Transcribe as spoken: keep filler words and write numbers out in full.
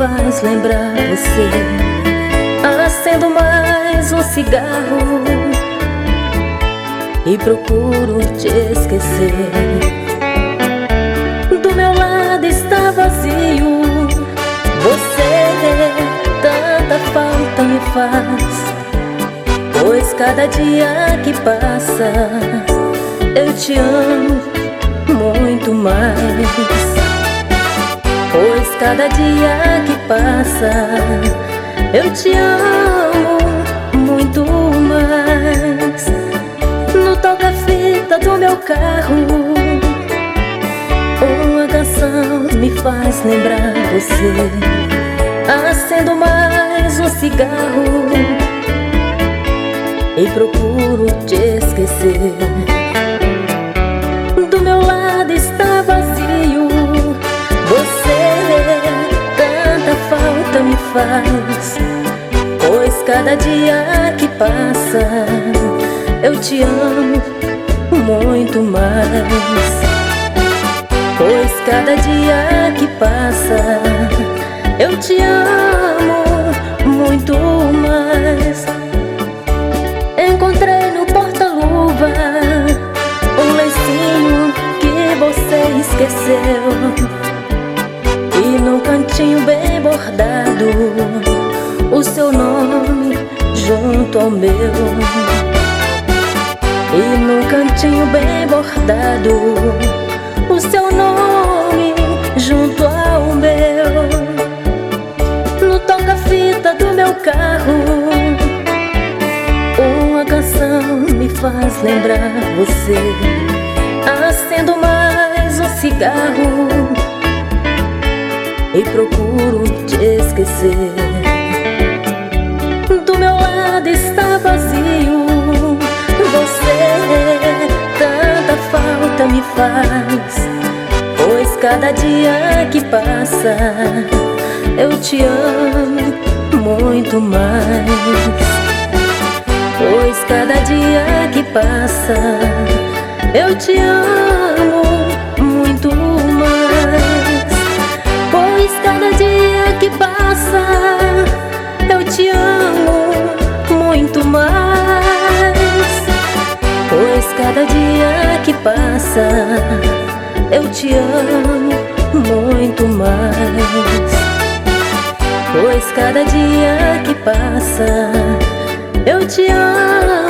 faz lembrar você. Acendo mais um cigarro e procuro te esquecer. Do meu lado está vazio, você tanta falta me faz, pois cada dia que passa eu te amo muito mais. Pois cada dia que passa eu te amo muito mais. No toca-fita do meu carro, uma canção me faz lembrar você. Acendo mais um cigarro e procuro te esquecer. Do meu lado está vazio, você tanta falta me faz, pois cada dia que passa eu te amo muito mais. Pois cada dia que passa eu te amo muito mais. Encontrei no porta-luva um lencinho que você esqueceu, e num cantinho bem bordado o seu nome junto ao meu. E num cantinho bem bordado o seu nome junto ao meu. No toca-fita do meu carro, uma canção me faz lembrar você. Acendo mais um cigarro e procuro te esquecer. Do meu lado está vazio, você tanta falta me faz, pois cada dia que passa eu te amo muito mais. Pois cada dia que passa eu te amo muito mais. Pois cada dia que passa eu te amo muito mais. Pois cada dia que passa eu te amo muito mais. Pois cada dia que passa eu te amo